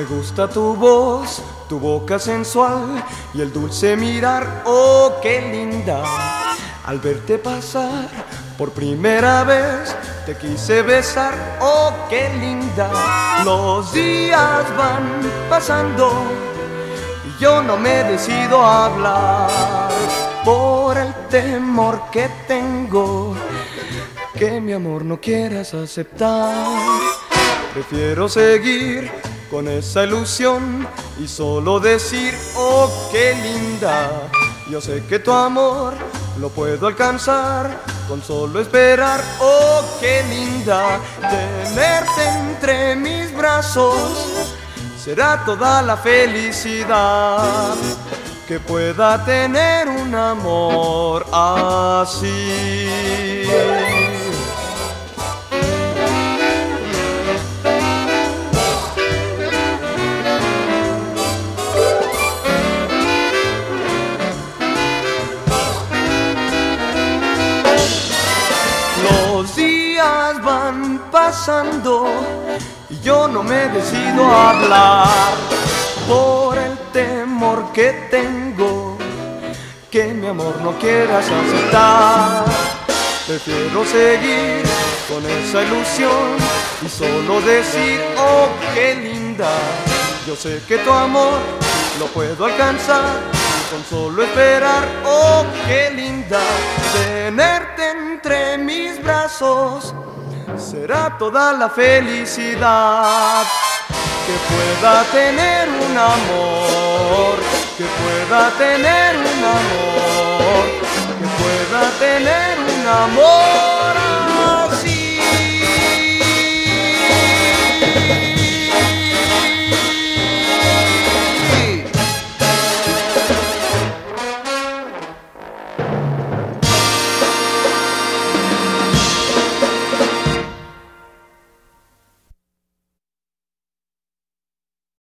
Me gusta tu voz, tu boca sensual y el dulce mirar, oh qué linda. Al verte pasar por primera vez te quise besar, oh qué linda. Los días van pasando y yo no me decido a hablar por el temor que tengo que mi amor no quieras aceptar. Prefiero seguir con esa ilusión y solo decir, oh qué linda. Yo sé que tu amor lo puedo alcanzar con solo esperar, oh qué linda. Tenerte entre mis brazos será toda la felicidad que pueda tener un amor así. Los días van pasando y yo no me decido a hablar por el temor que tengo que mi amor no quieras aceptar. Prefiero seguir con esa ilusión y solo decir, oh qué linda. Yo sé que tu amor lo puedo alcanzar con solo esperar, oh qué linda. Tenerte entre mis brazos será toda la felicidad que pueda tener un amor, que pueda tener un amor, que pueda tener un amor.